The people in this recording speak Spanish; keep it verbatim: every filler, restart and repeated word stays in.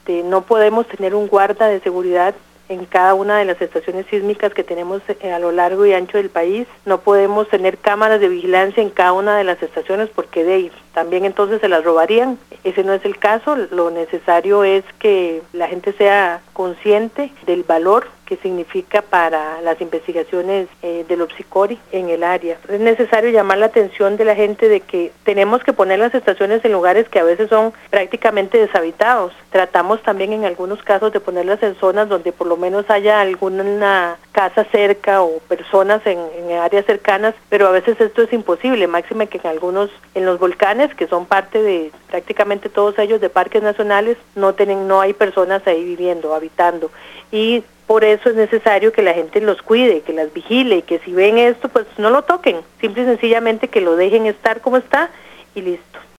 Este, no podemos tener un guarda de seguridad en cada una de las estaciones sísmicas que tenemos a lo largo y ancho del país. No podemos tener cámaras de vigilancia en cada una de las estaciones porque de ahí también entonces se las robarían. Ese no es el caso. Lo necesario es que la gente sea consciente del valor que significa para las investigaciones eh, del OPSICORI en el área. Es necesario llamar la atención de la gente de que tenemos que poner las estaciones en lugares que a veces son prácticamente deshabitados. Tratamos también en algunos casos de ponerlas en zonas donde por lo menos haya alguna casa cerca o personas en, en áreas cercanas, pero a veces esto es imposible, máxime que en algunos, en los volcanes, que son parte de prácticamente todos ellos de parques nacionales, no tienen, no hay personas ahí viviendo, habitando, y por eso es necesario que la gente los cuide, que las vigile, y que si ven esto, pues no lo toquen, simple y sencillamente que lo dejen estar como está y listo.